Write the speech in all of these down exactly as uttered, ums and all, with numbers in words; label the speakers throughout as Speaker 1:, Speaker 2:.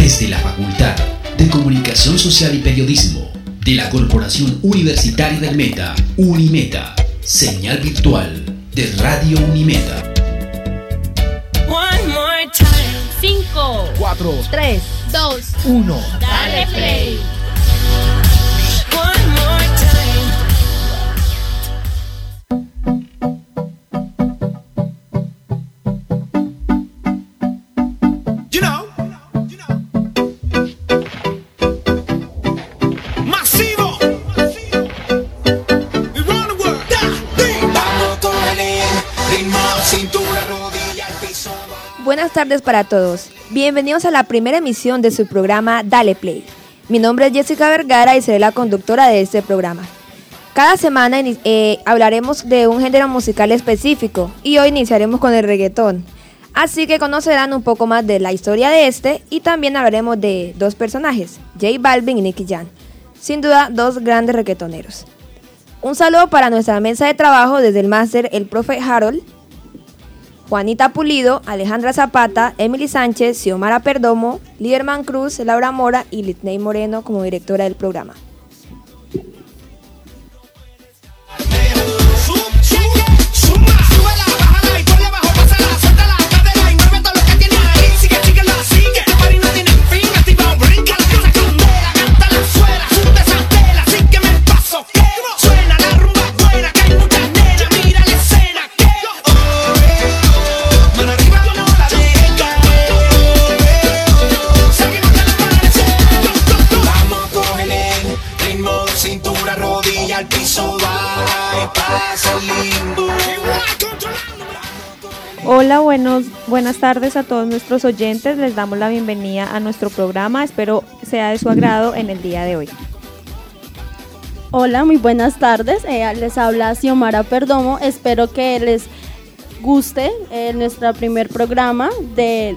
Speaker 1: desde la Facultad de Comunicación Social y Periodismo de la Corporación Universitaria del Meta, Unimeta, señal virtual de Radio Unimeta.
Speaker 2: One more time. Cinco,
Speaker 3: cuatro,
Speaker 2: tres, dos,
Speaker 3: uno.
Speaker 2: Dale play. One more time.
Speaker 4: You know, you know. Masivo. We run the world. Vamos con el ritmo, cintura, rodilla, al piso.
Speaker 5: Buenas tardes para todos. Bienvenidos a la primera emisión de su programa Dale Play. Mi nombre es Jessica Vergara y seré la conductora de este programa. Cada semana eh, hablaremos de un género musical específico y hoy iniciaremos con el reggaetón. Así que conocerán un poco más de la historia de este y también hablaremos de dos personajes, J Balvin y Nicky Jam. Sin duda, dos grandes reggaetoneros. Un saludo para nuestra mesa de trabajo desde el máster El Profe Harold, Juanita Pulido, Alejandra Zapata, Emily Sánchez, Xiomara Perdomo, Liderman Cruz, Laura Mora y Litney Moreno como directora del programa.
Speaker 6: Hola, buenos, buenas tardes a todos nuestros oyentes. Les damos la bienvenida a nuestro programa. Espero sea de su agrado en el día de hoy.
Speaker 7: Hola, muy buenas tardes. Eh, les habla Xiomara Perdomo. Espero que les guste eh, nuestro primer programa de,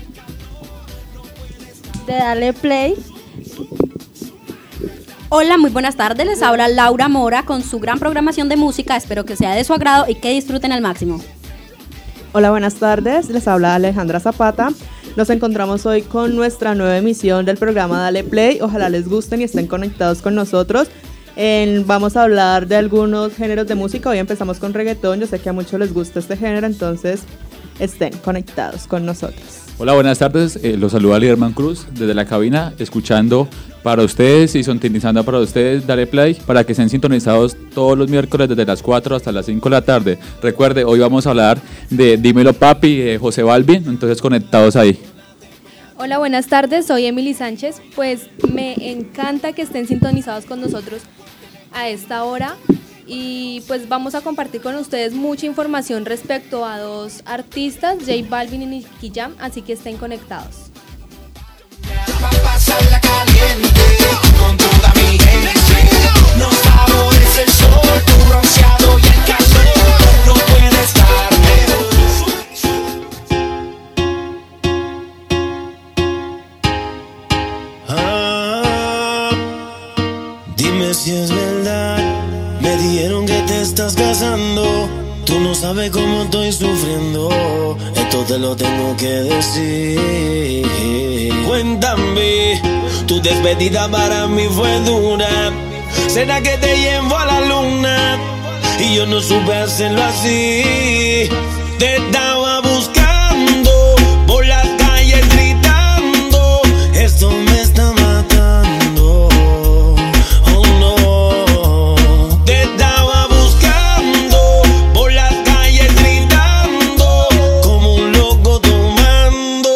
Speaker 7: de Dale Play.
Speaker 8: Hola, muy buenas tardes. Les habla Laura Mora con su gran programación de música. Espero que sea de su agrado y que disfruten al máximo.
Speaker 9: Hola, buenas tardes, les habla Alejandra Zapata. Nos encontramos hoy con nuestra nueva emisión del programa Dale Play. Ojalá les gusten y estén conectados con nosotros. En, vamos a hablar de algunos géneros de música. Hoy empezamos con reggaetón. Yo sé que a muchos les gusta este género, entonces estén conectados con nosotros.
Speaker 10: Hola, buenas tardes. Eh, los saluda Liderman Cruz desde la cabina, escuchando para ustedes y sintonizando para ustedes Dale Play, para que estén sintonizados todos los miércoles desde las cuatro hasta las cinco de la tarde. Recuerde, hoy vamos a hablar de Dímelo Papi, de José Balvin, entonces conectados ahí.
Speaker 11: Hola, buenas tardes, soy Emily Sánchez. Pues me encanta que estén sintonizados con nosotros a esta hora y pues vamos a compartir con ustedes mucha información respecto a dos artistas, J Balvin y Nicky Jam, así que estén conectados.
Speaker 4: Va a pasarla caliente con toda mi gente. No favorece el sol, tu bronceado y el calor. No puede estar mejor. Ah, dime si es verdad. Me dijeron que te estás casando. Tú no sabes cómo estoy sufriendo. Esto te lo tengo que decir. Cuéntame, tu despedida para mí fue dura. ¿Será que te llevo a la luna? Y yo no supe hacerlo así. Te estaba buscando por las calles gritando. Esto me está matando. Oh no. Te estaba buscando por las calles gritando como un loco tomando.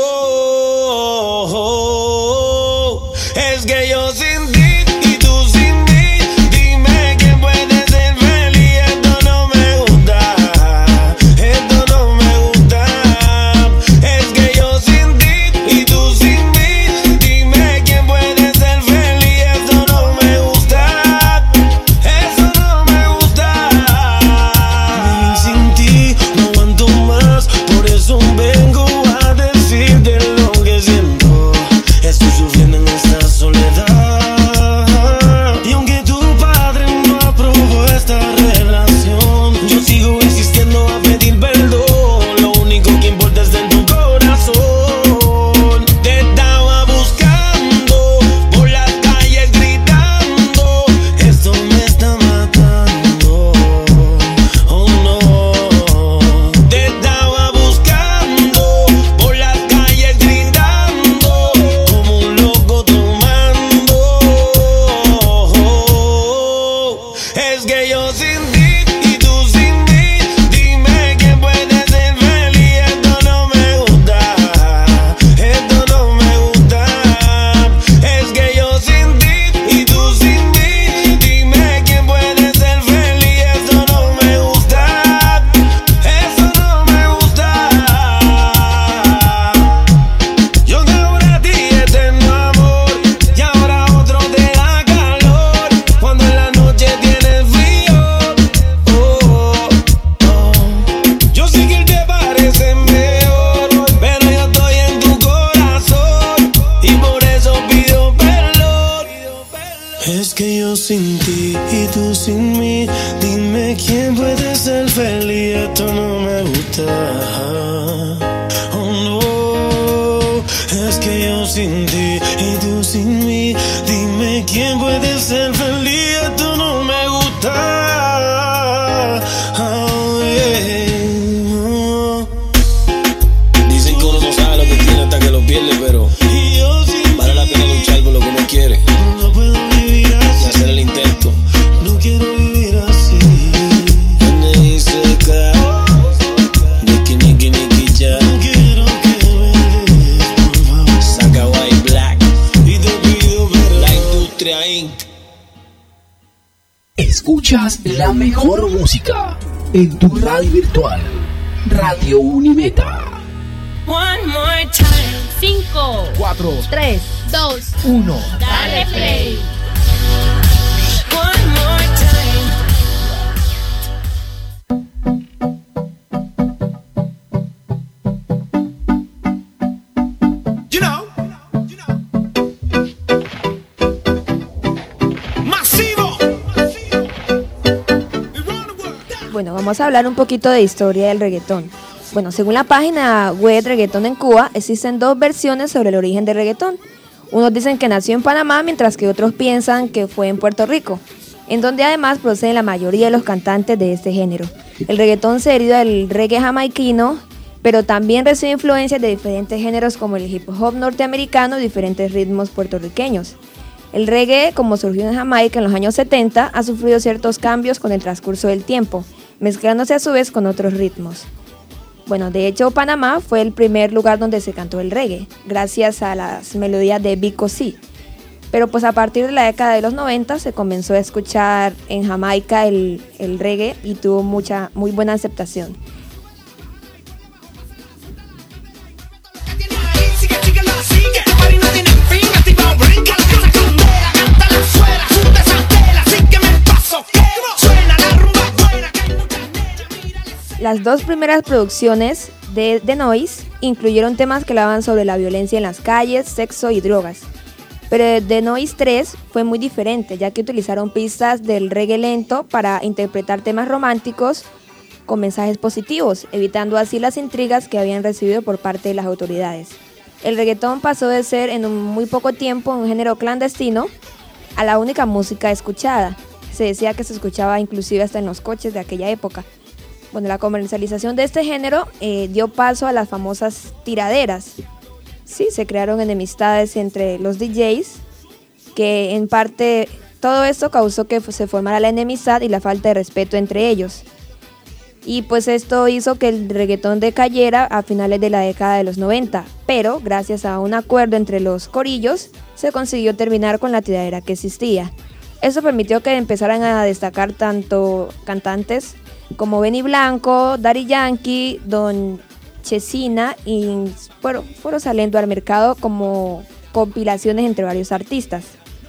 Speaker 4: Es que yo sin ti y tú sin mí. Dime que puede ser feliz. Esto no me gusta. Esto no me gusta. que yo sin ti y tú sin mí, dime quién puede ser feliz. Esto no me gusta. Oh no, es que yo sin ti y tú sin mí, dime quién puede ser feliz. Esto no me gusta. Oh, yeah. Oh. Dicen que uno no sabe lo que tiene hasta que lo pierde, pero vale la pena luchar por lo que uno quiere. No puedo vivir así. Y hacer el intento. No quiero vivir así. Andy seca. Nicky, Nicky, Nicky, ya. No quiero que me dejes, por favor. Saca White Black. Y te pido perdón. La Industria incorporated.
Speaker 1: Escuchas la mejor música en tu radio virtual. Radio Unimeta.
Speaker 2: One more time.
Speaker 1: cinco, cuatro,
Speaker 2: tres, dos,
Speaker 1: uno.
Speaker 2: Dale play. One more time.
Speaker 4: You know, you know. Masivo.
Speaker 5: Bueno, vamos a hablar un poquito de historia del reggaetón. Bueno, según la página web Reggaetón en Cuba, existen dos versiones sobre el origen del reggaetón. Unos dicen que nació en Panamá, mientras que otros piensan que fue en Puerto Rico, en donde además proceden la mayoría de los cantantes de este género. El reggaetón se deriva del reggae jamaiquino, pero también recibe influencias de diferentes géneros como el hip hop norteamericano y diferentes ritmos puertorriqueños. El reggae, como surgió en Jamaica en los años setenta, ha sufrido ciertos cambios con el transcurso del tiempo, mezclándose a su vez con otros ritmos. Bueno, de hecho, Panamá fue el primer lugar donde se cantó el reggae, gracias a las melodías de Vico C. Pero pues a partir de la década de los noventa se comenzó a escuchar en Jamaica el, el reggae y tuvo mucha, muy buena aceptación. Las dos primeras producciones de The Noise incluyeron temas que hablaban sobre la violencia en las calles, sexo y drogas. Pero The Noise tres fue muy diferente, ya que utilizaron pistas del reggae lento para interpretar temas románticos con mensajes positivos, evitando así las intrigas que habían recibido por parte de las autoridades. El reggaetón pasó de ser en un muy poco tiempo un género clandestino a la única música escuchada. Se decía que se escuchaba inclusive hasta en los coches de aquella época. Bueno, la comercialización de este género eh, dio paso a las famosas tiraderas. Sí, se crearon enemistades entre los D Js, que en parte todo esto causó que se formara la enemistad y la falta de respeto entre ellos. Y pues esto hizo que el reggaetón decayera a finales de la década de los noventa, pero gracias a un acuerdo entre los corillos se consiguió terminar con la tiradera que existía. Eso permitió que empezaran a destacar tanto cantantes como Benny Blanco, Daddy Yankee, Don Chesina, y fueron, fueron saliendo al mercado como compilaciones entre varios artistas.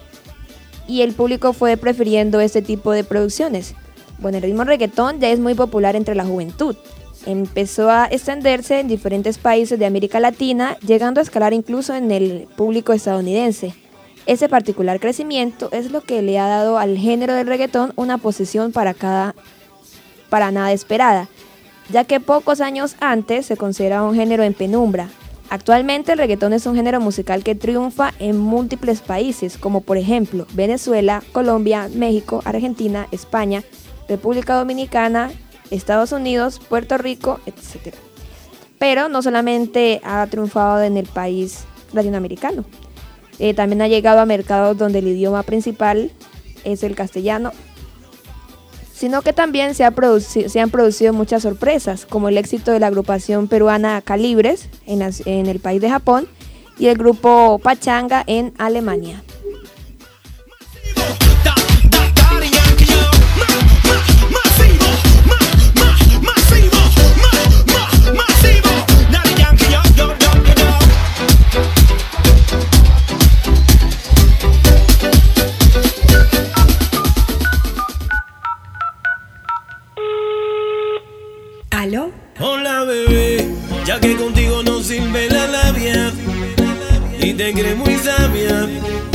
Speaker 5: Y el público fue prefiriendo este tipo de producciones. Bueno, el ritmo reggaetón ya es muy popular entre la juventud. Empezó a extenderse en diferentes países de América Latina, llegando a escalar incluso en el público estadounidense. Ese particular crecimiento es lo que le ha dado al género del reggaetón una posición para cada para nada esperada, ya que pocos años antes se consideraba un género en penumbra. Actualmente el reggaetón es un género musical que triunfa en múltiples países, como por ejemplo Venezuela, Colombia, México, Argentina, España, República Dominicana, Estados Unidos, Puerto Rico, etcétera. Pero no solamente ha triunfado en el país latinoamericano, eh, también ha llegado a mercados donde el idioma principal es el castellano, sino que también se, ha producido, se han producido muchas sorpresas, como el éxito de la agrupación peruana Calibres en, las, en el país de Japón y el grupo Pachanga en Alemania. ¿Aló?
Speaker 4: Hola bebé, ya que contigo no sirve la labia y te crees muy sabia,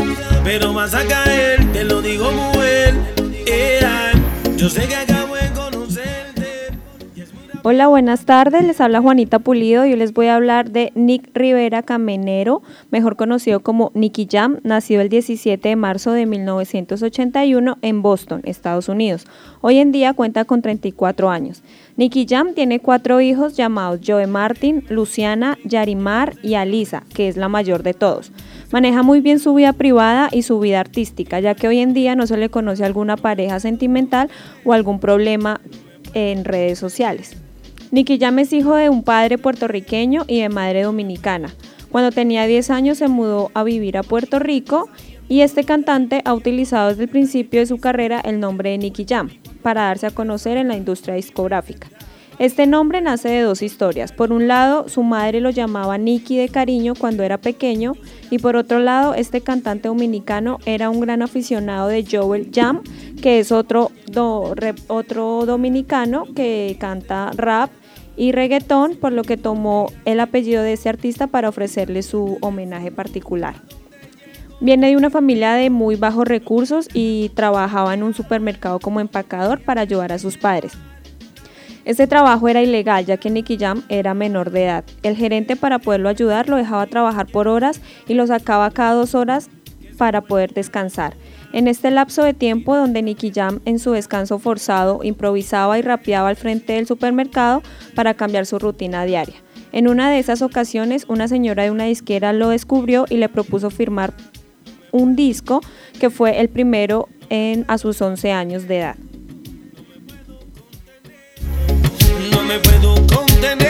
Speaker 4: pero vas a caer, te lo digo mujer. Yeah. Yo sé que acabo de conocerte.
Speaker 6: Hola, buenas tardes, les habla Juanita Pulido y yo les voy a hablar de Nick Rivera Camenero, mejor conocido como Nicky Jam, nacido el diecisiete de marzo de mil novecientos ochenta y uno en Boston, Estados Unidos. Hoy en día cuenta con treinta y cuatro años. Nicky Jam tiene cuatro hijos llamados Joe Martin, Luciana, Yarimar y Alisa, que es la mayor de todos. Maneja muy bien su vida privada y su vida artística, ya que hoy en día no se le conoce alguna pareja sentimental o algún problema en redes sociales. Nicky Jam es hijo de un padre puertorriqueño y de madre dominicana. Cuando tenía diez años se mudó a vivir a Puerto Rico y este cantante ha utilizado desde el principio de su carrera el nombre de Nicky Jam para darse a conocer en la industria discográfica. Este nombre nace de dos historias. Por un lado, su madre lo llamaba Nicky de cariño cuando era pequeño y por otro lado, este cantante dominicano era un gran aficionado de Joel Jam, que es otro, do, rep, otro dominicano que canta rap y reggaetón, por lo que tomó el apellido de ese artista para ofrecerle su homenaje particular. Viene de una familia de muy bajos recursos y trabajaba en un supermercado como empacador para ayudar a sus padres. Este trabajo era ilegal ya que Nicky Jam era menor de edad. El gerente, para poderlo ayudar, lo dejaba trabajar por horas y lo sacaba cada dos horas para poder descansar. En este lapso de tiempo donde Nicky Jam en su descanso forzado improvisaba y rapeaba al frente del supermercado para cambiar su rutina diaria. En una de esas ocasiones una señora de una disquera lo descubrió y le propuso firmar un disco que fue el primero en, a sus once años de edad.
Speaker 4: No me puedo contener.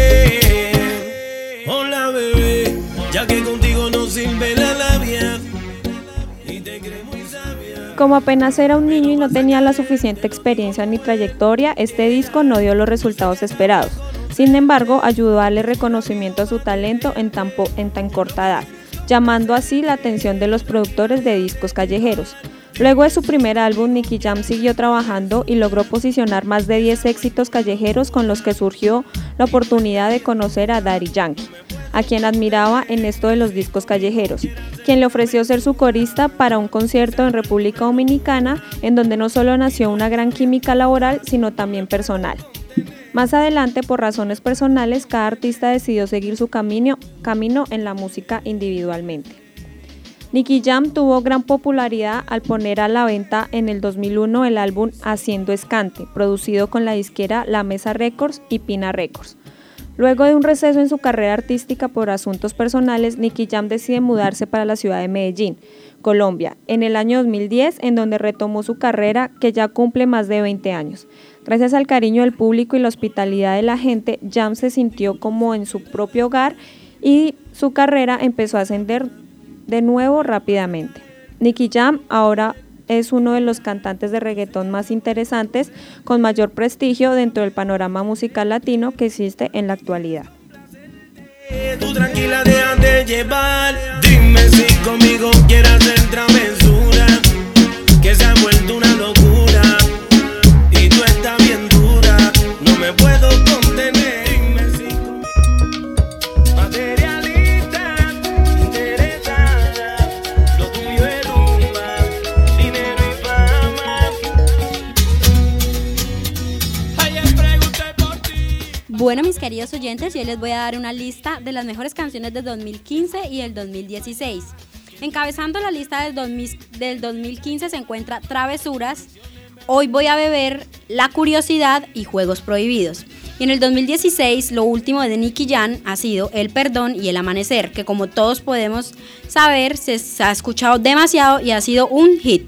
Speaker 4: Hola bebé, ya que contigo no sirve la labia y te creo muy sabia.
Speaker 6: Como apenas era un niño y no tenía la suficiente experiencia ni trayectoria, este disco no dio los resultados esperados. Sin embargo, ayudó a darle reconocimiento a su talento en tan, po- en tan corta edad, llamando así la atención de los productores de discos callejeros. Luego de su primer álbum, Nicky Jam siguió trabajando y logró posicionar más de diez éxitos callejeros con los que surgió la oportunidad de conocer a Daddy Yankee, a quien admiraba en esto de los discos callejeros, quien le ofreció ser su corista para un concierto en República Dominicana, en donde no solo nació una gran química laboral, sino también personal. Más adelante, por razones personales, cada artista decidió seguir su camino, camino en la música individualmente. Nicky Jam tuvo gran popularidad al poner a la venta en el dos mil uno el álbum Haciendo Escante, producido con la disquera La Mesa Records y Pina Records. Luego de un receso en su carrera artística por asuntos personales, Nicky Jam decide mudarse para la ciudad de Medellín, Colombia, en el año dos mil diez, en donde retomó su carrera que ya cumple más de veinte años. Gracias al cariño del público y la hospitalidad de la gente, Jam se sintió como en su propio hogar y su carrera empezó a ascender de nuevo rápidamente. Nicky Jam ahora es uno de los cantantes de reggaetón más interesantes, con mayor prestigio dentro del panorama musical latino que existe en la actualidad.
Speaker 4: Tú tranquila, déjate llevar. Dime si conmigo quieres hacer travesura, que se ha vuelto una locura y tú estás bien dura. No me puedo contener. Dime si materialista, interesada, lo tuyo es rumba, dinero y fama. Ayer pregunté por ti.
Speaker 8: Bueno, mis queridos oyentes, yo les voy a dar una lista de las mejores canciones del dos mil quince y el dos mil dieciséis. Encabezando la lista del, dos mil, del dos mil quince se encuentra Travesuras, Hoy voy a beber, La curiosidad y Juegos prohibidos. Y en el dos mil dieciséis lo último de Nicky Jam ha sido El perdón y El amanecer, que como todos podemos saber se ha escuchado demasiado y ha sido un hit.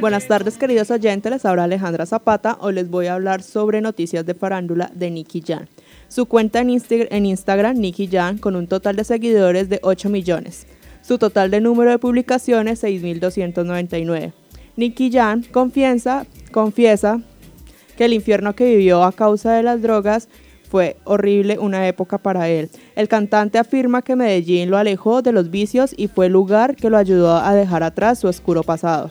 Speaker 9: Buenas tardes, queridos oyentes, les habla Alejandra Zapata. Hoy les voy a hablar sobre noticias de farándula de Nicky Jam. Su cuenta en, Insta- en Instagram, Nicky Jam, con un total de seguidores de ocho millones. Su total de número de publicaciones, seis mil doscientos noventa y nueve. Nicky Jam confiesa, confiesa que el infierno que vivió a causa de las drogas fue horrible, una época para él. El cantante afirma que Medellín lo alejó de los vicios y fue el lugar que lo ayudó a dejar atrás su oscuro pasado.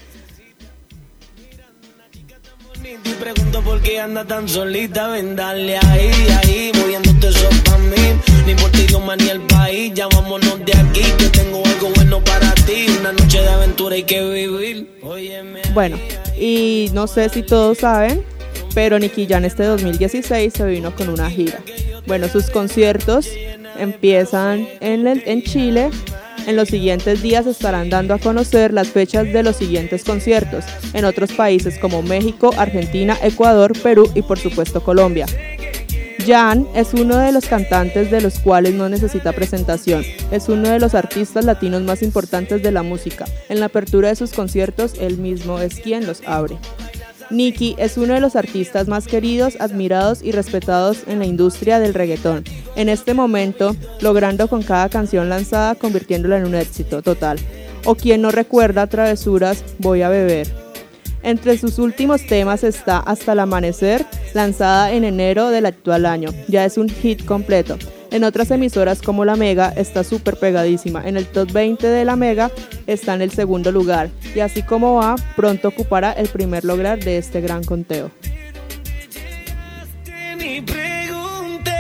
Speaker 4: Y pregunto por qué anda tan solita, ven dale ahí, ahí, moviéndote eso pa' mí. Ni por ti idioma ni el país, ya vámonos de aquí, que tengo algo bueno para ti. Una noche de aventura hay que vivir. Óyeme.
Speaker 9: Bueno, y no sé si todos saben, pero Nicky Jam este dos mil dieciséis se vino con una gira. Bueno, sus conciertos empiezan en, el, en Chile. En los siguientes días estarán dando a conocer las fechas de los siguientes conciertos en otros países como México, Argentina, Ecuador, Perú y por supuesto Colombia. Jam es uno de los cantantes de los cuales no necesita presentación. Es uno de los artistas latinos más importantes de la música. En la apertura de sus conciertos, él mismo es quien los abre. Nicky es uno de los artistas más queridos, admirados y respetados en la industria del reggaetón. En este momento, logrando con cada canción lanzada convirtiéndola en un éxito total. O quien no recuerda Travesuras, Voy a beber. Entre sus últimos temas está Hasta el amanecer, lanzada en enero del actual año. Ya es un hit completo. En otras emisoras como La Mega está súper pegadísima. En el top veinte de La Mega está en el segundo lugar. Y así como va, pronto ocupará el primer lugar de este gran conteo.
Speaker 4: Ni pregunté,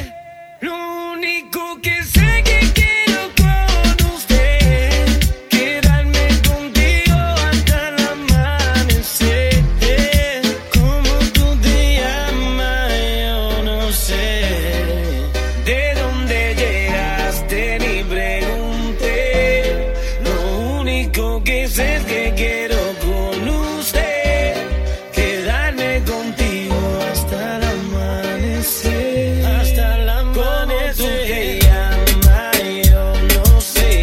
Speaker 4: lo único que sé que quiero con usted, quedarme contigo hasta el amanecer. Como tú te llamas, yo no sé. De dónde llegaste, ni pregunté. Lo único que sé es que quiero con usted, quedarme contigo hasta el amanecer. Hasta el amanecer. Como tú te llamas, yo no sé.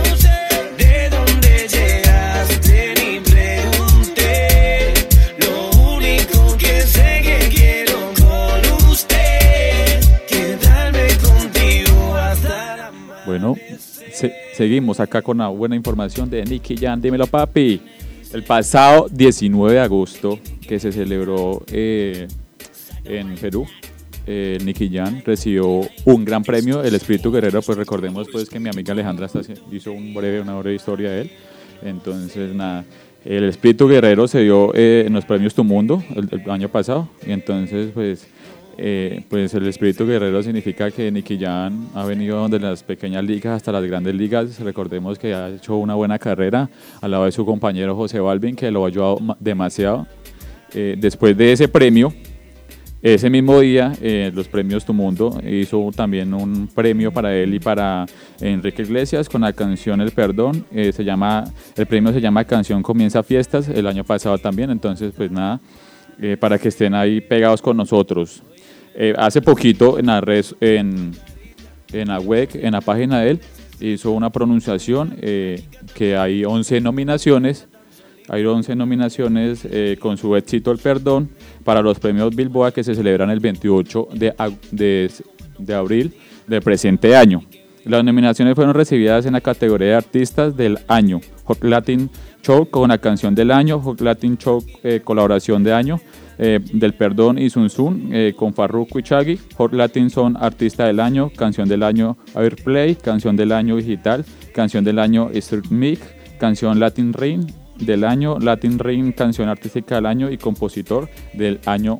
Speaker 4: De dónde llegaste, ni pregunté. Lo único que sé que quiero con usted, quedarme contigo hasta el amanecer.
Speaker 10: Bueno, se- seguimos acá con una buena información de Nicky Jam. Dímelo, papi. El pasado diecinueve de agosto, que se celebró eh, en Perú, eh, Nicky Jam recibió un gran premio, el Espíritu Guerrero. Pues recordemos pues que mi amiga Alejandra está haci- hizo un breve, una breve historia de él. Entonces, nada, el Espíritu Guerrero se dio eh, en los premios Tu Mundo el, el año pasado. Y entonces, pues, eh, pues el Espíritu Guerrero significa que Nicky Jam ha venido de las pequeñas ligas hasta las grandes ligas. Recordemos que ha hecho una buena carrera al lado de su compañero José Balvin, que lo ha ayudado ma- demasiado. Eh, después de ese premio, ese mismo día, eh, los premios Tu Mundo hizo también un premio para él y para Enrique Iglesias con la canción El Perdón. Eh, se llama, el premio se llama Canción Comienza Fiestas, el año pasado también. Entonces, pues nada, eh, para que estén ahí pegados con nosotros. Eh, hace poquito en la red, en, en la web, en la página de él, hizo una pronunciación eh, que hay once nominaciones. Hay once nominaciones eh, con su éxito El Perdón para los premios Bilboa que se celebran el veintiocho de, ag- de, de abril del presente año. Las nominaciones fueron recibidas en la categoría de Artistas del Año, Hot Latin Show con la canción del año, Hot Latin Show eh, colaboración de año, eh, del Perdón y Sun Sun eh, con Farruko y Shaggy, Hot Latin Son Artista del Año, Canción del Año Airplay, Canción del Año Digital, Canción del Año Street Mix, Canción Latin Rain del Año, Latin Rain Canción Artística del Año y Compositor del Año.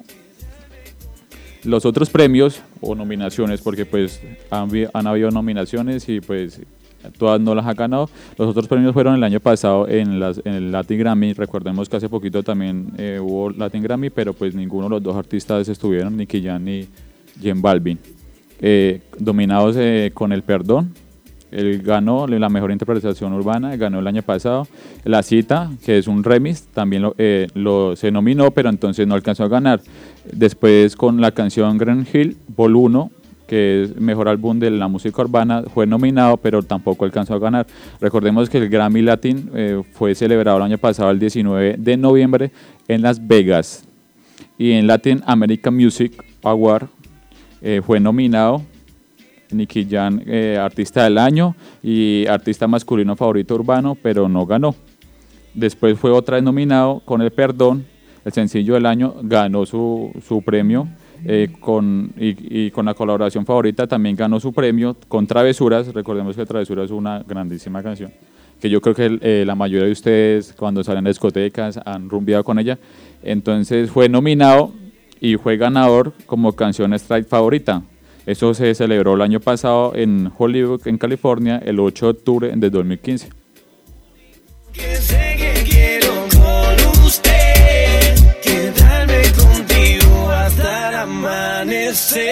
Speaker 10: Los otros premios o nominaciones, porque pues han, vi- han habido nominaciones y pues todas no las ha ganado. Los otros premios fueron el año pasado en, las, en el Latin Grammy. Recordemos que hace poquito también eh, hubo Latin Grammy, pero pues ninguno de los dos artistas estuvieron, Nicky Jam ni Jen Balvin. Eh, dominados eh, con El Perdón. Él ganó la mejor interpretación urbana, ganó el año pasado. La Cita, que es un remix, también lo, eh, lo se nominó, pero entonces no alcanzó a ganar. Después con la canción Grand Hill, Vol uno, que es Mejor Álbum de la Música Urbana, fue nominado, pero tampoco alcanzó a ganar. Recordemos que el Grammy Latin eh, fue celebrado el año pasado, el diecinueve de noviembre, en Las Vegas. Y en Latin American Music Award eh, fue nominado Nicky Jam, eh, Artista del Año y Artista Masculino Favorito Urbano, pero no ganó. Después fue otra vez nominado con El Perdón, el sencillo del año, ganó su, su premio. Eh, con, y, y con la colaboración favorita también ganó su premio con Travesuras. Recordemos que Travesuras es una grandísima canción que yo creo que eh, la mayoría de ustedes cuando salen a discotecas han rumbeado con ella. Entonces fue nominado y fue ganador como canción strike favorita. Eso se celebró el año pasado en Hollywood, en California, el ocho de octubre de dos mil quince.
Speaker 4: Que sé que quiero con usted, quedarme contigo hasta el amanecer.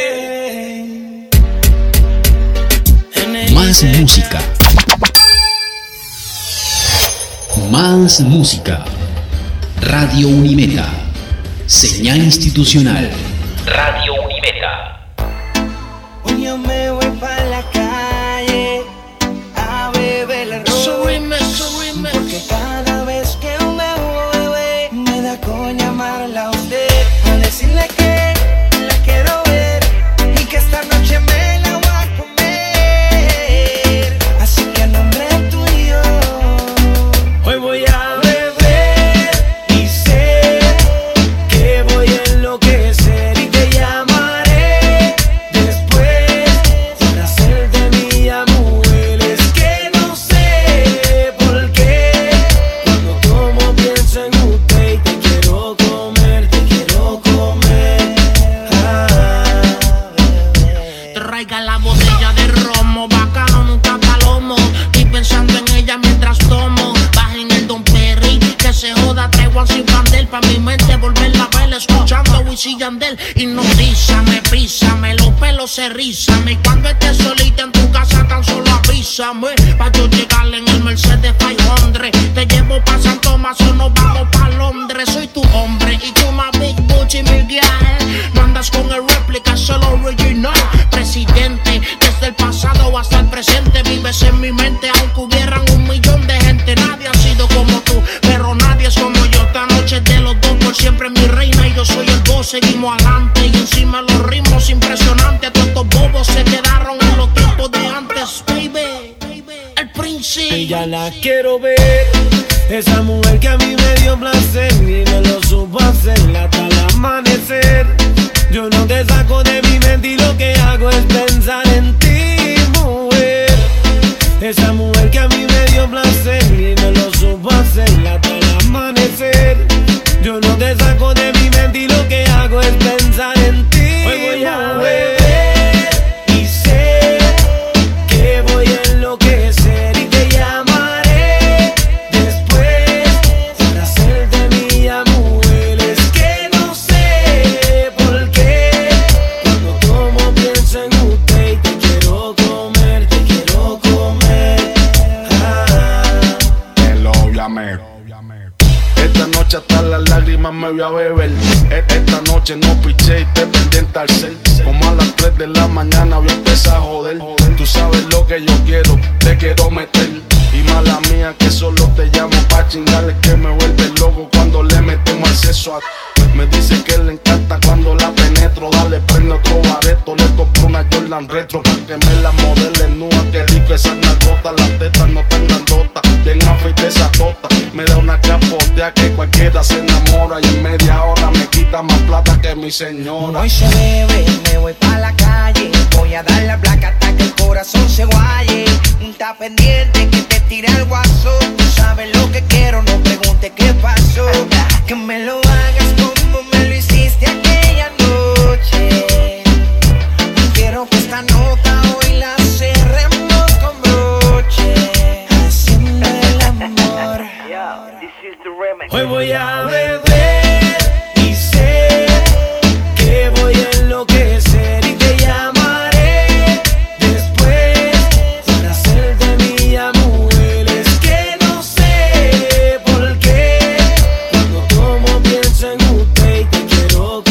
Speaker 1: Más música. Más música. Radio Unimeta. Señal institucional. Radio Unimeta.
Speaker 4: Hoy yo me voy pa' la calle a beber el ron, porque cada vez que me voy, bebé, me da con llamarla a usted, a decirle que la quiero ver y que esta noche me la voy a comer. Así que a nombre tuyo, hoy voy a beber y sé que voy a enloquecer y te llamaré después para hacerte mi amor. Es que no sé por qué cuando tomo pienso en usted y te quiero comer, te quiero comer. Ah,
Speaker 3: Traiga la botella de romo, bacano, nunca palomo. Y pensando en ella mientras tomo. Bajen el Don Perry, que se joda, traigo a Sin Bandel pa' mi mente volverla a ver, escuchando Wisin y Yandel. Hipnotízame, písame, los pelos se rizan. Y cuando estés solita en tu casa tan solo avísame, pa' yo llegarle en el Mercedes quinientos. Te llevo pa' San Tomás o nos vamos pa' Londres. Soy tu hombre y tú más Big Butch y Miguel. No andas con el réplica, solo original. Presidente, desde el pasado hasta el presente, vives en mi mente, aunque hubieran un millón de gente. Nadie ha sido como tú, pero nadie es como yo. Esta noche de los dos por siempre mi reina y yo soy el boss. Seguimos adelante y encima los ritmos impresionantes. Todos estos bobos se quedaron en los tiempos de antes, baby. El príncipe.
Speaker 4: Y ya la quiero ver, esa mujer que a mí me dio placer y me lo supo hacer hasta el amanecer. Yo no te saco de mi mente y lo que hago es pensar en ti, mujer. Esa mujer que a mí me dio placer y me lo supo hacer hasta el amanecer. Yo no te saco de mi mente y lo que hago es pensar en ti. Hoy voy a beber y sé que voy a enloquecer y te llamaré después para hacerte mi amor. Es que no sé por qué cuando tomo pienso en usted y te quiero comer, te quiero comer. Ah.
Speaker 12: Hello, llame. Esta noche hasta las lágrimas me voy a beber. Esta noche no piché y te pendiente al cel. Como a las tres de la mañana voy a empezar a joder. Tú sabes lo que yo quiero, te quiero meter. Y mala mía que solo te llamo pa' chingarle, que me vuelve loco cuando le metemos acceso a... Me dice que le encanta cuando la penetro. Dale, prende otro bareto, le compro una Jordan retro pa' que me la modele nua. Que rico esa nalgota, las tetas no tan grandotas. Bien afeite esa tota, me da una capotea que cualquiera se enamora. Y en media hora me quita más plata que mi señora.
Speaker 4: Hoy se bebe, me voy pa' la calle. Voy a dar la placa hasta que el corazón se guaye. Está pendiente que te tire el guaso. Tú sabes lo que quiero, no preguntes qué pasó. Que me lo hagas como me lo hiciste aquella noche. Quiero que esta nota hoy la cerremos con broche, haciendo el amor. Hoy voy a beber y sé que voy a enloquecer y te llamaré después para hacerte mi amor. Es que no sé por qué cuando tomo pienso en usted y te quiero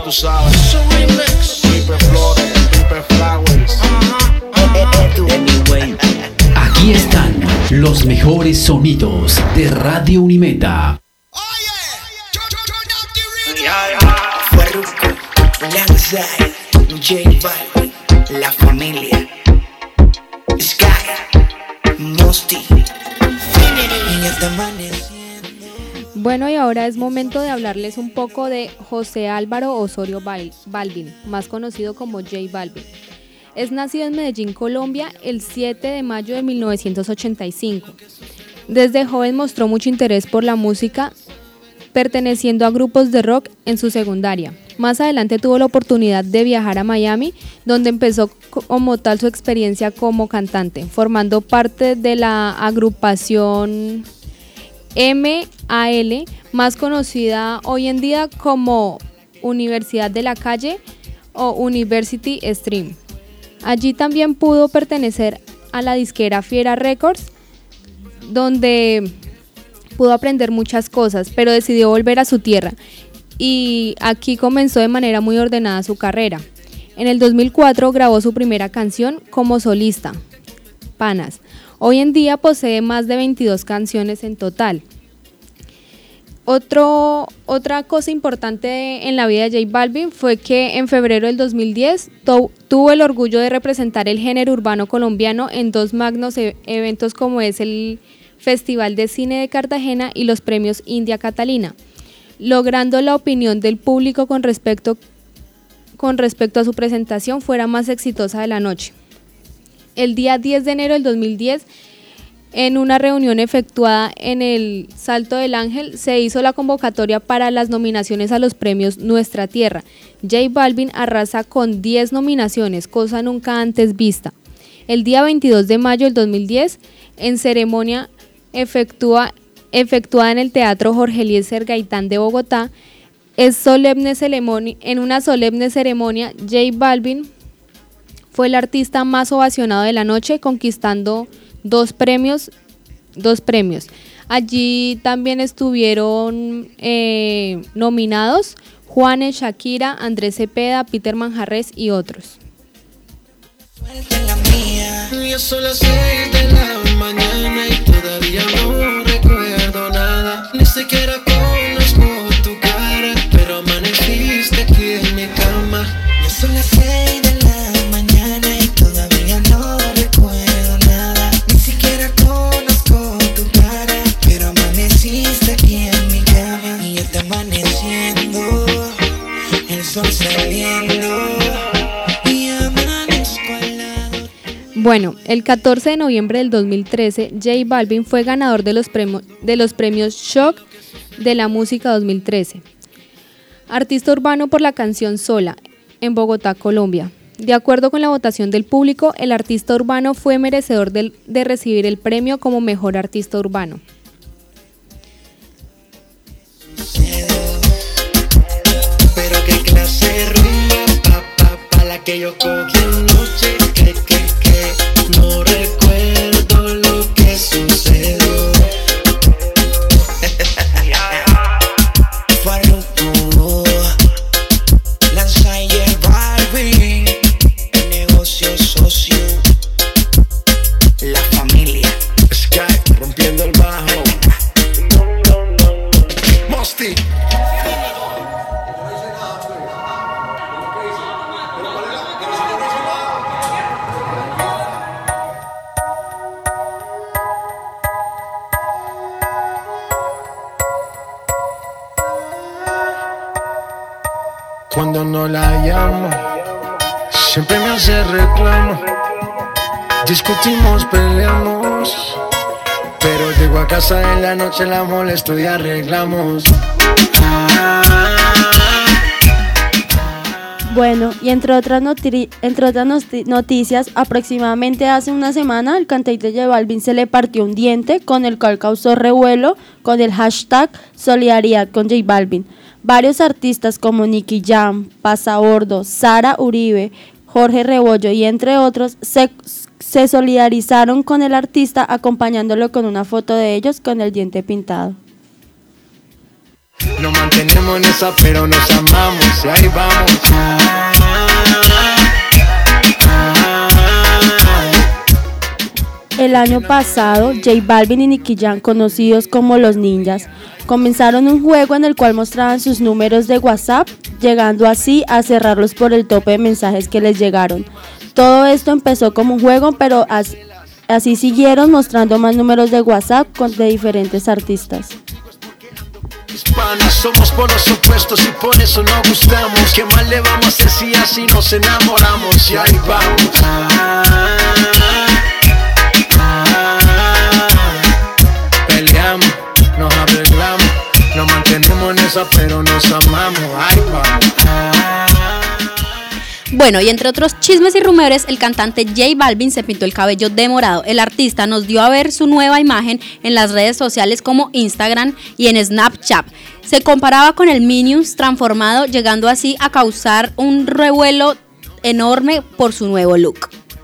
Speaker 12: tú sabes. Pipe Flores, Pipe Flowers.
Speaker 1: Aquí están los mejores sonidos de Radio Unimeta.
Speaker 13: Farruko, Lanzai, J Balvin, La Familia, Sky, Mosty, y esta manera.
Speaker 11: Bueno, y ahora es momento de hablarles un poco de José Álvaro Osorio Bal- Balvin, más conocido como J Balvin. Es nacido en Medellín, Colombia, el siete de mayo de mil novecientos ochenta y cinco. Desde joven mostró mucho interés por la música, perteneciendo a grupos de rock en su secundaria. Más adelante tuvo la oportunidad de viajar a Miami, donde empezó como tal su experiencia como cantante, formando parte de la agrupación M A L, más conocida hoy en día como Universidad de la Calle o University Stream. Allí también pudo pertenecer a la disquera Fiera Records, donde pudo aprender muchas cosas, pero decidió volver a su tierra y aquí comenzó de manera muy ordenada su carrera. En el dos mil cuatro grabó su primera canción como solista, Panas. Hoy en día posee más de veintidós canciones en total. Otro, otra cosa importante en la vida de J Balvin fue que en febrero del dos mil diez to, tuvo el orgullo de representar el género urbano colombiano en dos magnos e- eventos como es el Festival de Cine de Cartagena y los premios India Catalina, logrando la opinión del público con respecto, con respecto a su presentación fuera más exitosa de la noche. El día diez de enero del dos mil diez, en una reunión efectuada en el Salto del Ángel, se hizo la convocatoria para las nominaciones a los premios Nuestra Tierra. J Balvin arrasa con diez nominaciones, cosa nunca antes vista. El día veintidós de mayo del dos mil diez, en ceremonia efectua, efectuada en el Teatro Jorge Eliezer Gaitán de Bogotá, es solemne ceremonia, en una solemne ceremonia, J Balvin fue el artista más ovacionado de la noche, conquistando dos premios, dos premios. Allí también estuvieron eh, nominados Juanes, Shakira, Andrés Cepeda, Peter Manjarrés y otros.
Speaker 4: Ya son las seis de la mañana y todavía no recuerdo nada. Ni siquiera conozco tu cara, pero amaneciste aquí en mi cama.
Speaker 13: Ya son las seis de la mañana y todavía no recuerdo nada. Ni siquiera conozco tu cara, pero amaneciste aquí en mi cama. Y ya está amaneciendo, el sol saliendo.
Speaker 11: Bueno, el catorce de noviembre del dos mil trece, J Balvin fue ganador de los, premios, de los premios Shock de la Música dos mil trece. Artista urbano por la canción Sola, en Bogotá, Colombia. De acuerdo con la votación del público, el artista urbano fue merecedor de, de recibir el premio como mejor artista urbano.
Speaker 4: Pero qué clase de rumba, pa, pa, pa, la que yo cogí anoche, que, que, que, no recuerdo lo que sucedió.
Speaker 13: Farruko, Lanzai, J Balvin, el negocio socio, La Familia,
Speaker 12: Sky, rompiendo el bajo. Mosty. Cuando no la llamo, siempre me hace reclamo. Discutimos, peleamos, pero llego a casa en la noche, la molesto y arreglamos.
Speaker 7: Bueno, y entre otras, noti- entre otras noti- noticias, aproximadamente hace una semana el cantante J Balvin se le partió un diente, con el cual causó revuelo con el hashtag Solidaridad con J Balvin. Varios artistas como Nicky Jam, Pasabordo, Sara Uribe, Jorge Rebollo y entre otros se, se solidarizaron con el artista acompañándolo con una foto de ellos con el diente pintado.
Speaker 4: Nos mantenemos en esa, pero nos amamos y ahí vamos.
Speaker 7: El año pasado, J Balvin y Nicky Jam, conocidos como los Ninjas, comenzaron un juego en el cual mostraban sus números de WhatsApp, llegando así a cerrarlos por el tope de mensajes que les llegaron. Todo esto empezó como un juego, pero as- así siguieron mostrando más números de WhatsApp con de diferentes artistas.
Speaker 4: Hispanas, somos polos opuestos y por eso nos gustamos. ¿Qué más le vamos a hacer si así nos enamoramos? Y ahí vamos. Peleamos, nos arreglamos, nos mantenemos en esa, pero nos amamos. Ahí vamos.
Speaker 8: Bueno, y entre otros chismes y rumores, el cantante J Balvin se pintó el cabello de morado. El artista nos dio a ver su nueva imagen en las redes sociales como Instagram y en Snapchat. Se comparaba con el Minions transformado, llegando así a causar un revuelo enorme por su nuevo look.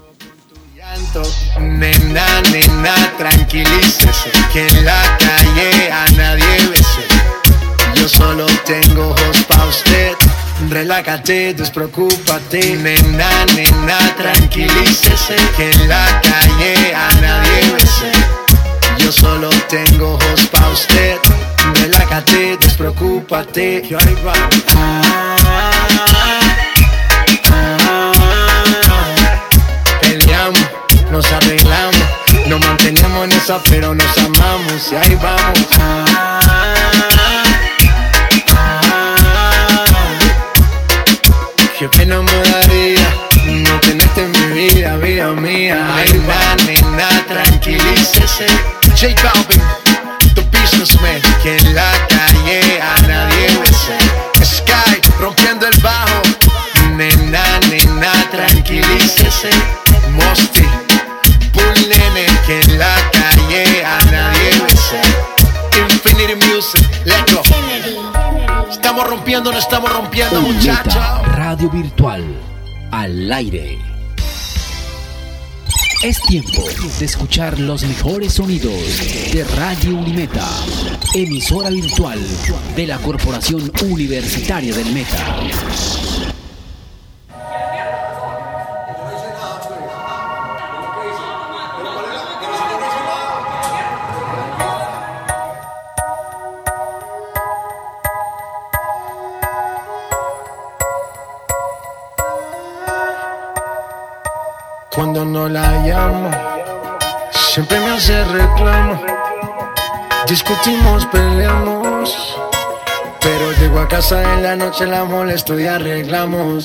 Speaker 4: Nena, nena, tranquilícese, que en la calle a nadie bese. Yo solo tengo ojos pa' usted. Relájate, despreocúpate. Nena, nena, tranquilícese, que en la calle a nadie bese. Yo solo tengo ojos pa' usted. Relájate, despreocúpate. Yo ahí va. Peleamos, nos arreglamos, nos mantenemos en esa, pero nos amamos y ahí vamos. Qué pena me daría no tenerte en mi vida, vida mía. Nena, nena, tranquilícese. J Balvin, the businessman, que en la calle a nadie bese. Sky, rompiendo el bajo. Nena, nena, tranquilícese. Mosty, Bull Nene, que en la calle a nadie bese. Infinity Music, let's go. Estamos rompiendo, no estamos rompiendo, muchachos.
Speaker 1: Radio virtual al aire. Es tiempo de escuchar los mejores sonidos de Radio Unimeta, emisora virtual de la Corporación Universitaria del Meta.
Speaker 4: Cuando no la llamo, siempre me hace reclamo. Discutimos, peleamos, pero llego a casa en la noche, la molesto y arreglamos.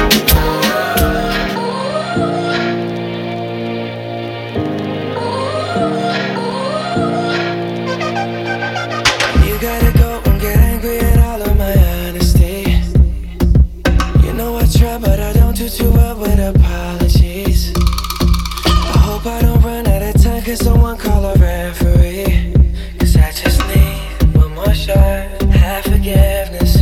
Speaker 13: You gotta go and get angry at all of my honesty. You know I try, but I don't do too well with apologies. I hope I don't run out of time, cause someone call a referee. Cause I just need one more shot, have forgiveness.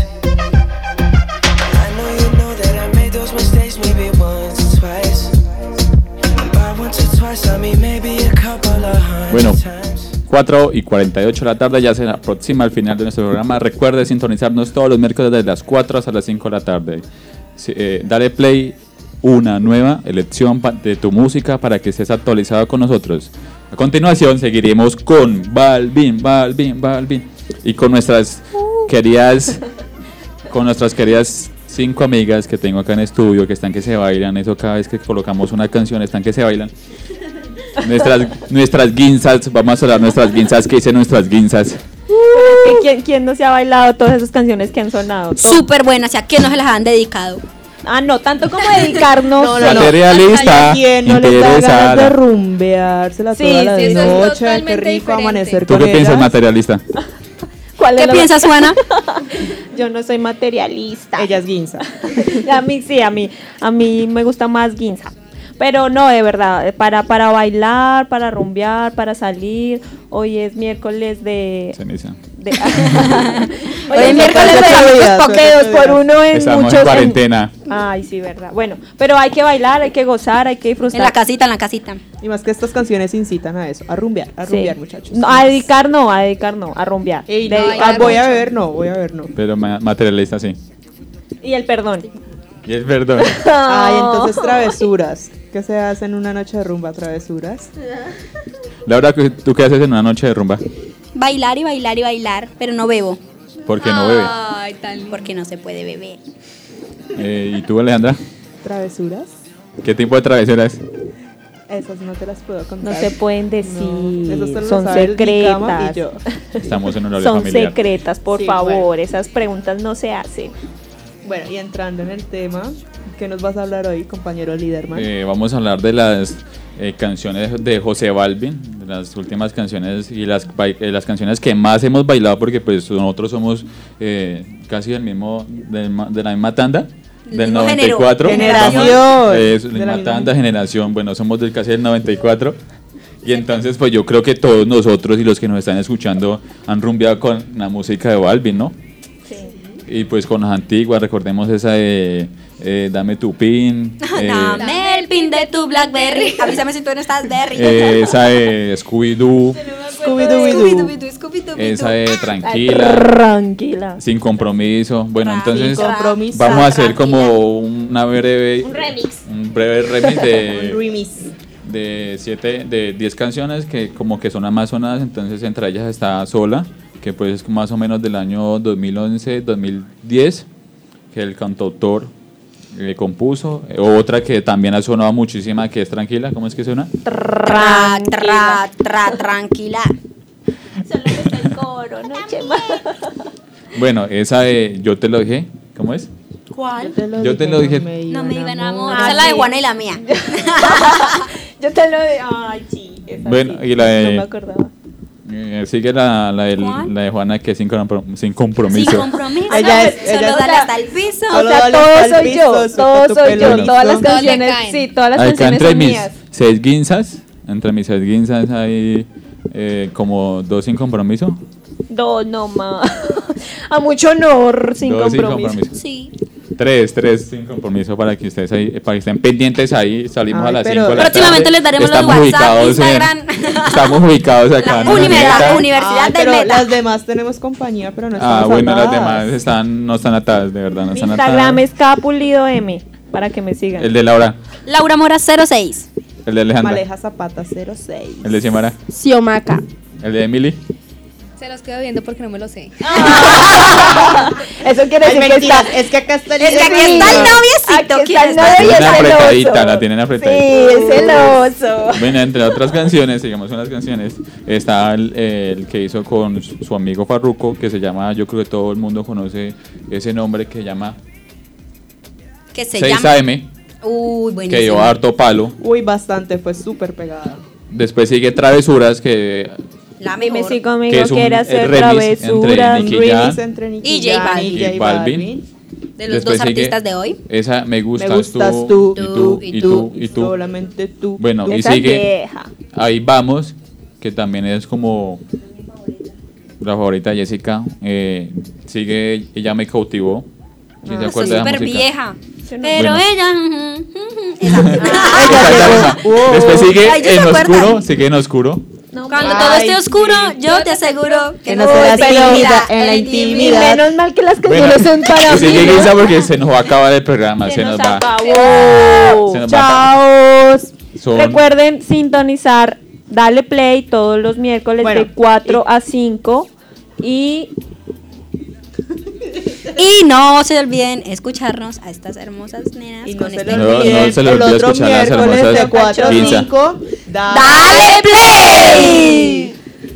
Speaker 13: I know you know that I made those mistakes maybe once or twice. And by once or twice I mean maybe a couple of hundred
Speaker 10: Bueno,
Speaker 13: times.
Speaker 10: cuatro y cuarenta y ocho de la tarde, ya se aproxima el final de nuestro programa. Recuerde sintonizarnos todos los miércoles desde las cuatro hasta las cinco de la tarde. Sí, eh, dale play, una nueva elección pa- de tu música para que estés actualizado con nosotros. A continuación seguiremos con Balvin, Balvin, Balvin y con nuestras queridas, con nuestras queridas cinco amigas que tengo acá en estudio que están que se bailan. Eso cada vez que colocamos una canción están que se bailan. Nuestras, nuestras guinzas, vamos a hablar nuestras guinzas, ¿qué dicen nuestras guinzas?
Speaker 6: Pero es que ¿quién, quién no se ha bailado todas esas canciones que han sonado? Todo-
Speaker 8: Súper buenas, ¿y a quién no se las han dedicado?
Speaker 6: Ah, no, tanto como dedicarnos.
Speaker 9: No, no, no.
Speaker 10: Materialista,
Speaker 9: ¿A quién no les da ganas de
Speaker 10: interesada.
Speaker 9: rumbeársela
Speaker 11: Sí,
Speaker 9: toda la
Speaker 11: sí, eso es
Speaker 9: noche? Qué
Speaker 11: totalmente
Speaker 9: rico
Speaker 11: diferente.
Speaker 9: amanecer
Speaker 10: ¿Tú
Speaker 9: con
Speaker 10: qué piensas,
Speaker 9: ellas.
Speaker 10: materialista?
Speaker 6: ¿Cuál es
Speaker 8: ¿Qué
Speaker 6: la-
Speaker 8: piensas, Juana?
Speaker 6: Yo no soy materialista.
Speaker 9: Ella es guinza.
Speaker 6: A mí sí, a mí, a mí me gusta más guinza. Pero no, de verdad, para, para bailar, para rumbear, para salir. Hoy es miércoles de,
Speaker 10: Ceniza.
Speaker 6: De...
Speaker 5: Hoy
Speaker 6: Oye,
Speaker 5: es
Speaker 6: miércoles
Speaker 5: miércoles
Speaker 6: de
Speaker 5: de
Speaker 6: amigos porque dos por uno en
Speaker 10: Estamos
Speaker 6: muchos...
Speaker 10: en cuarentena.
Speaker 6: Ay, sí, verdad. Bueno, pero hay que bailar, hay que gozar, hay que disfrutar.
Speaker 8: En la casita, en la casita.
Speaker 9: Y más que estas canciones incitan a eso, a rumbear, a
Speaker 6: Sí.
Speaker 9: rumbear, muchachos.
Speaker 6: No, a dedicar no, a dedicar no, a rumbear.
Speaker 9: Ey,
Speaker 6: De-
Speaker 9: no,
Speaker 6: dedicar
Speaker 9: ah, voy a
Speaker 6: mucho.
Speaker 9: beber, no, voy a beber, no.
Speaker 10: Pero ma- materialista sí.
Speaker 6: Y el perdón.
Speaker 10: Y es perdón.
Speaker 9: Ay, entonces travesuras. ¿Qué se hace en una noche de rumba? Travesuras.
Speaker 10: Laura, ¿tú qué haces en una noche de rumba?
Speaker 8: Bailar y bailar y bailar, pero no bebo.
Speaker 10: ¿Por qué no bebe?
Speaker 8: Ay, tan lindo. Porque no se puede beber.
Speaker 10: Eh, ¿Y tú, Alejandra?
Speaker 9: ¿Travesuras?
Speaker 10: ¿Qué tipo de travesuras?
Speaker 9: Esas no te las puedo contar.
Speaker 6: No se pueden decir,
Speaker 9: No, eso solo
Speaker 6: son
Speaker 9: sabe el Dicama
Speaker 6: secretas.
Speaker 9: y yo.
Speaker 10: Estamos en horario
Speaker 6: Son
Speaker 10: familiar.
Speaker 6: secretas, por
Speaker 9: Sí,
Speaker 6: favor,
Speaker 9: bueno.
Speaker 6: esas preguntas no se hacen.
Speaker 9: Bueno, y entrando en el tema, ¿qué nos vas a hablar hoy, compañero Liderman?
Speaker 10: Eh, vamos a hablar de las eh, canciones de José Balvin, de las últimas canciones y las, bai- eh, las canciones que más hemos bailado porque pues nosotros somos eh, casi del mismo, del ma- de la misma tanda.
Speaker 8: Del
Speaker 10: Del
Speaker 8: mismo
Speaker 10: noventa y cuatro.
Speaker 9: Generación.
Speaker 10: Es la
Speaker 9: De la
Speaker 10: misma
Speaker 9: misma
Speaker 10: tanda, generación. Bueno, somos del casi del noventa y cuatro. Y entonces, pues yo creo que todos nosotros y los que nos están escuchando han rumbeado con la música de Balvin, ¿no? Y pues con las antiguas, recordemos esa de eh, Dame tu pin. eh,
Speaker 8: Dame el pin de tu Blackberry. Avísame si tú no estás Berry.
Speaker 10: eh, esa de Scooby-Doo.
Speaker 9: Scooby-Doo.
Speaker 8: Scooby-Doo, Scooby-Doo.
Speaker 10: Esa de Tranquila.
Speaker 6: Tranquila.
Speaker 10: Sin compromiso. Bueno, entonces
Speaker 9: compromiso.
Speaker 10: vamos a hacer como una breve,
Speaker 8: Un remix.
Speaker 10: un breve remix de,
Speaker 9: Un remix.
Speaker 10: de siete, de diez canciones que como que son las más sonadas, entonces entre ellas está Sola, que pues es más o menos del año dos mil once, dos mil diez, que el cantautor eh, compuso. Eh, otra que también ha sonado muchísima, que es Tranquila, ¿cómo es que suena?
Speaker 8: Tra, tra, tra, tranquila.
Speaker 6: Solo me está el coro, no, Chema.
Speaker 10: Bueno, esa de Yo te lo dije, ¿cómo es?
Speaker 8: ¿Cuál?
Speaker 10: Yo te lo dije.
Speaker 8: No me iba a enamorar.
Speaker 6: Ah,
Speaker 8: Esa es la de
Speaker 6: sí.
Speaker 8: Juana y la mía.
Speaker 6: Yo te lo de... Ay, sí. esa
Speaker 10: Bueno,
Speaker 6: sí.
Speaker 10: y la de-
Speaker 6: No me acordaba.
Speaker 10: Eh, sigue la, la, del-
Speaker 8: ¿Cuál?
Speaker 10: la de Juana, que es sin, compro- sin compromiso.
Speaker 8: Sin compromiso.
Speaker 9: Ella es-
Speaker 8: Solo
Speaker 9: ella es-
Speaker 8: dale hasta el piso.
Speaker 6: O
Speaker 9: Solo
Speaker 6: sea,
Speaker 9: dale
Speaker 6: todo
Speaker 9: hasta el
Speaker 6: soy yo,
Speaker 9: piso,
Speaker 6: todo
Speaker 9: suelta tu
Speaker 6: soy
Speaker 9: pelo
Speaker 6: yo,
Speaker 10: liso.
Speaker 6: todas las
Speaker 11: Todas le
Speaker 6: canciones,
Speaker 11: caen.
Speaker 6: sí, todas las
Speaker 10: Acá
Speaker 6: canciones
Speaker 10: entre
Speaker 6: son
Speaker 10: mis
Speaker 6: mías.
Speaker 10: seis guinzas, entre mis seis guinzas hay eh, como dos sin compromiso.
Speaker 6: No, no más. A mucho honor, sin
Speaker 10: Dos sin
Speaker 6: compromiso.
Speaker 10: compromiso.
Speaker 8: Sí.
Speaker 10: Tres, tres sin compromiso para que ustedes ahí, para que estén pendientes ahí. Salimos
Speaker 9: Ay,
Speaker 10: a las
Speaker 9: pero-
Speaker 10: cinco de la
Speaker 8: Próximamente
Speaker 10: tarde.
Speaker 8: les daremos los
Speaker 10: Estamos
Speaker 8: WhatsApp,
Speaker 10: ubicados en-
Speaker 8: Instagram.
Speaker 10: estamos ubicados acá en
Speaker 8: La Unimeta,
Speaker 10: Unimeta.
Speaker 8: Universidad
Speaker 9: Ay,
Speaker 8: del
Speaker 9: pero
Speaker 8: Meta.
Speaker 9: las demás tenemos compañía, pero no estamos
Speaker 10: Ah, bueno, las
Speaker 9: atadas.
Speaker 10: demás están, no están atadas, de verdad, no
Speaker 6: Mi
Speaker 10: están
Speaker 6: Instagram
Speaker 10: atadas.
Speaker 6: es Capulido M, para que me sigan.
Speaker 10: El de Laura,
Speaker 8: Laura Mora cero seis.
Speaker 10: el de Alejandra,
Speaker 9: Maleja Zapata cero seis.
Speaker 10: el de Xiomara,
Speaker 7: Xiomaka.
Speaker 10: el de Emily.
Speaker 11: Se los quedo viendo porque no me lo sé.
Speaker 6: Eso quiere
Speaker 9: Ay,
Speaker 6: decir que
Speaker 9: mentiras,
Speaker 6: está...
Speaker 9: es que acá está el
Speaker 8: Es que aquí
Speaker 9: Liderman.
Speaker 8: está el noviecito.
Speaker 6: Aquí
Speaker 8: ¿Quién
Speaker 6: está el
Speaker 8: está?
Speaker 6: novio y
Speaker 10: La tienen
Speaker 6: es
Speaker 10: apretadita,
Speaker 6: celoso.
Speaker 10: la tienen apretadita.
Speaker 6: Sí, es celoso.
Speaker 10: Bueno, entre otras canciones, sigamos con las canciones, está el, el que hizo con su su amigo Farruko, que se llama, yo creo que todo el mundo conoce ese nombre, que se llama
Speaker 8: Que se
Speaker 10: seis
Speaker 8: llama.
Speaker 10: A M,
Speaker 8: Uy,
Speaker 10: que dio
Speaker 8: buenísimo.
Speaker 10: harto palo.
Speaker 9: Uy, bastante, fue súper pegada.
Speaker 10: Después sigue Travesuras, que,
Speaker 8: La
Speaker 6: Dime
Speaker 8: mejor.
Speaker 6: si
Speaker 10: que
Speaker 6: conmigo
Speaker 10: es un
Speaker 6: quiere
Speaker 10: el
Speaker 6: hacer
Speaker 10: remix entre
Speaker 6: travesuras.
Speaker 10: Nicky
Speaker 9: Remix
Speaker 10: Jam
Speaker 9: entre Nicky
Speaker 8: Y J
Speaker 9: Jam
Speaker 8: Balvin.
Speaker 9: y
Speaker 10: y
Speaker 9: J
Speaker 10: Balvin.
Speaker 9: Balvin.
Speaker 8: De los
Speaker 10: Después
Speaker 8: dos
Speaker 10: sigue
Speaker 8: artistas de hoy.
Speaker 10: Esa Me Gustas,
Speaker 9: Me gustas
Speaker 10: tú,
Speaker 9: tú,
Speaker 10: y tú, y tú, y tú.
Speaker 9: Solamente tú.
Speaker 10: Bueno,
Speaker 9: tú.
Speaker 10: y
Speaker 6: Esa
Speaker 10: sigue
Speaker 6: vieja.
Speaker 10: Ahí Vamos, que también es como la favorita de Jessica. Eh, sigue Ella Me Cautivó. ¿Quién se
Speaker 8: Esa
Speaker 10: acuerda
Speaker 8: es
Speaker 10: de esa
Speaker 8: súper
Speaker 10: música?
Speaker 8: vieja.
Speaker 6: Yo no-
Speaker 8: Pero
Speaker 10: Bueno.
Speaker 8: ella. ujú, ujú, esa.
Speaker 10: Esa es la misma.
Speaker 9: Wow.
Speaker 10: Después sigue
Speaker 8: Ay, ¿ya se
Speaker 10: En
Speaker 8: acuerdan?
Speaker 10: Oscuro, sigue En Oscuro.
Speaker 6: No,
Speaker 8: Cuando
Speaker 9: Ay,
Speaker 8: todo esté oscuro,
Speaker 9: sí.
Speaker 8: yo te aseguro que,
Speaker 9: Que no
Speaker 8: no
Speaker 9: serás
Speaker 8: te
Speaker 9: tímida
Speaker 8: tímida
Speaker 9: en la
Speaker 6: y
Speaker 9: intimidad.
Speaker 6: menos mal que las
Speaker 10: Bueno,
Speaker 6: canciones son para
Speaker 10: y
Speaker 6: mí.
Speaker 10: sigue
Speaker 6: ¿no?
Speaker 10: Guisa porque se nos va a acabar el programa. Se,
Speaker 6: Se
Speaker 10: nos
Speaker 6: nos
Speaker 10: va.
Speaker 6: acabó.
Speaker 10: Se nos va.
Speaker 6: Chao.
Speaker 10: Son-
Speaker 6: Recuerden sintonizar Dale Play todos los miércoles
Speaker 9: Bueno,
Speaker 6: de cuatro a cinco. Y
Speaker 8: Y no se olviden escucharnos a estas hermosas nenas
Speaker 9: Y no
Speaker 8: con
Speaker 9: se
Speaker 8: este
Speaker 9: le
Speaker 10: No, no
Speaker 9: olviden
Speaker 10: se le
Speaker 9: el
Speaker 10: olvide
Speaker 9: otro
Speaker 10: escuchar las
Speaker 9: miércoles
Speaker 10: hermosas
Speaker 9: de cuatro a
Speaker 10: Ginza.
Speaker 9: cinco.
Speaker 8: ¡Dale Play!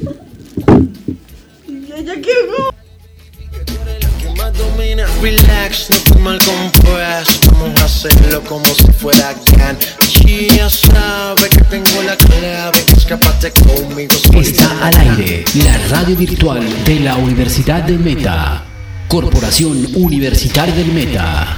Speaker 4: Que más domina, relax, no te mal compuesto. Vamos a hacerlo como si fuera can. Y ya sabe que tengo la clave. Escápate conmigo.
Speaker 1: Está al aire la radio virtual de la Universidad del Meta. Corporación Universitaria del Meta.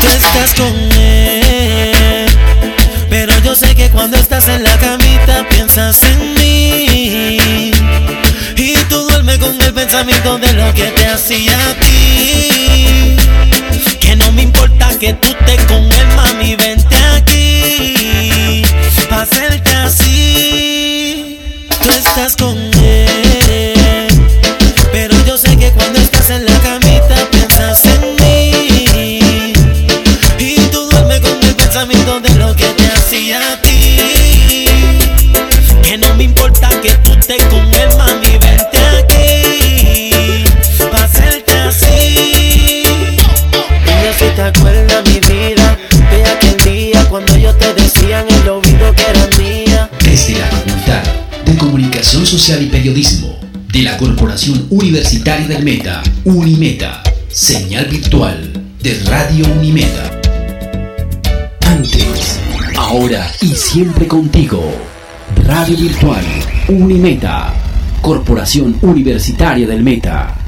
Speaker 4: estás con él, pero yo sé que cuando estás en la camita piensas en mí, y tú duermes con el pensamiento de lo que te hacía a ti. Que no me importa que tú estés con él, mami, vente aquí pa' hacerte así. Tú estás con él, pero yo sé que cuando estás en la camita piensas en mí, y tú duermes con el pensamiento de lo que te hacía a ti. Que no me importa que tú estés con él, mami, vente aquí pa' hacerte así. Niña, si te acuerdas mi vida de aquel día cuando yo te decía en el oído que era mía.
Speaker 1: Desde la Facultad de Comunicación Social y Periodismo de la Corporación Universitaria del Meta, Unimeta, señal virtual de Radio Unimeta. Antes, ahora y siempre contigo. Radio Virtual Unimeta, Corporación Universitaria del Meta.